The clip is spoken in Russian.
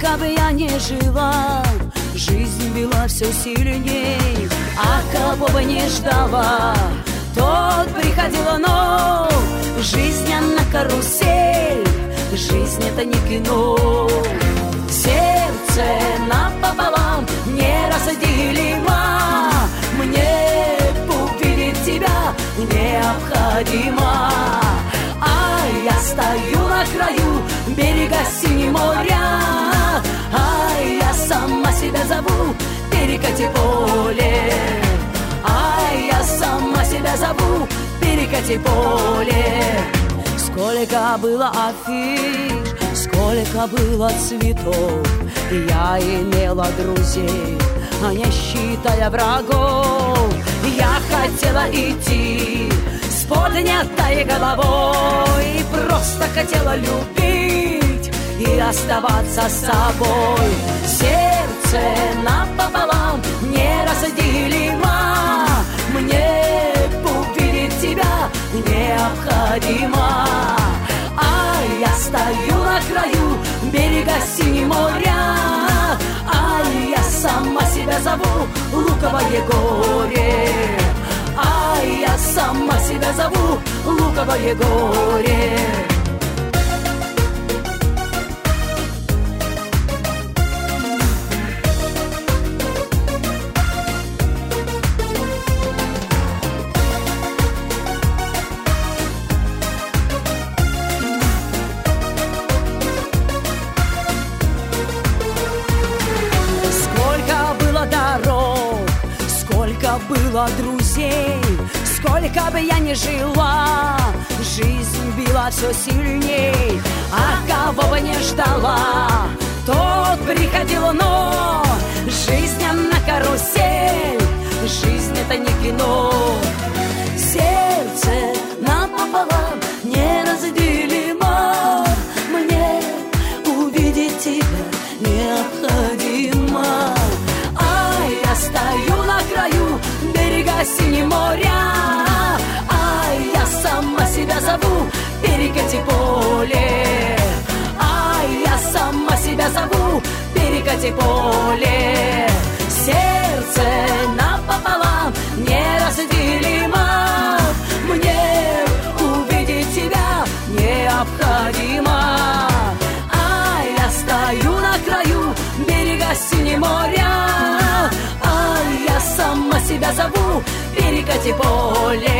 Сколько бы я ни жила, жизнь била все сильней. А кого бы не ждала, тот приходила, но жизнь она карусель, жизнь это не кино. Сердце напополам неразделимо, мне увидеть тебя необходимо. А я стою на краю берега синего моря, а я сама себя зову перекати поле. А я сама себя зову перекати поле. Сколько было афиш, сколько было цветов, я имела друзей, а не считая врагов. Я хотела идти с поднятой головой, просто хотела любить и оставаться собой. Сердце напополам неразделимо, мне увидеть тебя необходимо. А я стою на краю берега синего моря, а я сама себя зову луковое горе. А я сама себя зову луковое горе. Было друзей, сколько бы я ни жила, жизнь била все сильней. А кого бы не ждала, тот приходил, но жизнь она карусель, жизнь это не кино. Сердце напополам неразделимо, мне увидеть тебя необходимо. А я стою на краю берега синего моря, а я сама себя зову перекати поле. А я сама себя зову перекати поле. Сердце напополам неразделимо, мне увидеть тебя необходимо. А я стою на краю берега синего моря, а я сама себя зову перекати поле.